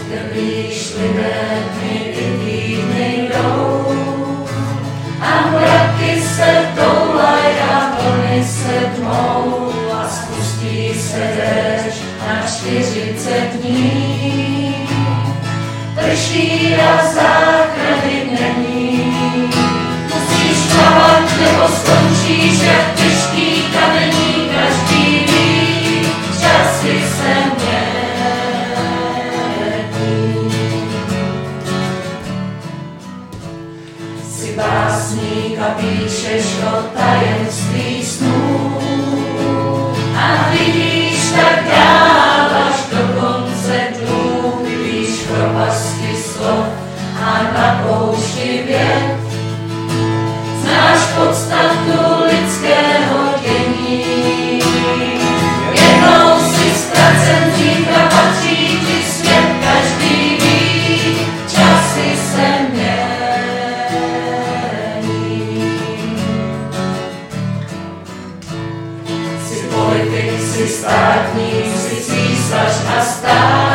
Trpíš lidé dny i týdny jdou a mraky se toulaj a vlny se tmou a spustí se déšť na 40 dní. Prší a záchrany není, musíš plavat nebo skončíš jak těžký kamení, každý ví, časy se mění. Jsi básník a píšeš o tajemství snů a vidíš tak dál až do konce dnů, vidíš propasti slov a na poušti věd. Znáš podstatu lidského dění, jednou si ztracen, zítra patří ti svět, každý ví, časy se mění. Jsi politik, jsi státník, jsi císař a stát.